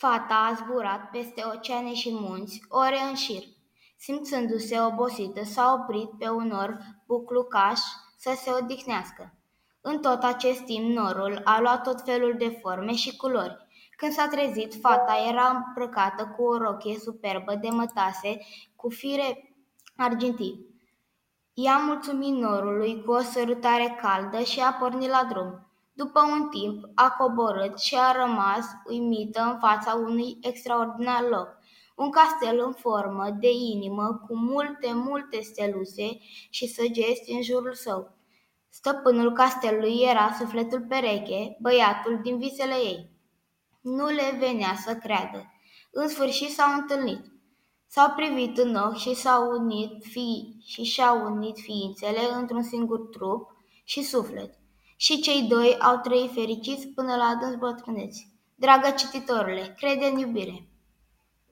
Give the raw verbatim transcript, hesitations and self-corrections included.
Fata a zburat peste oceane și munți, ore în șir. Simțându-se obosită, s-a oprit pe un nor buclucaș să se odihnească. În tot acest timp, norul a luat tot felul de forme și culori. Când s-a trezit, fata era îmbrăcată cu o rochie superbă de mătase cu fire argintii. I-a mulțumit norului cu o sărutare caldă și a pornit la drum. După un timp a coborât și a rămas uimită în fața unui extraordinar loc. Un castel în formă de inimă cu multe, multe steluțe și săgeți în jurul său. Stăpânul castelului era sufletul pereche, băiatul din visele ei. Nu le venea să creadă. În sfârșit s-au întâlnit. S-au privit în ochi și s-au unit fi și și-au unit ființele într-un singur trup și suflet. Și cei doi au trăit fericiți până la adânci bătrâneți. Dragă cititorule, crede în iubire.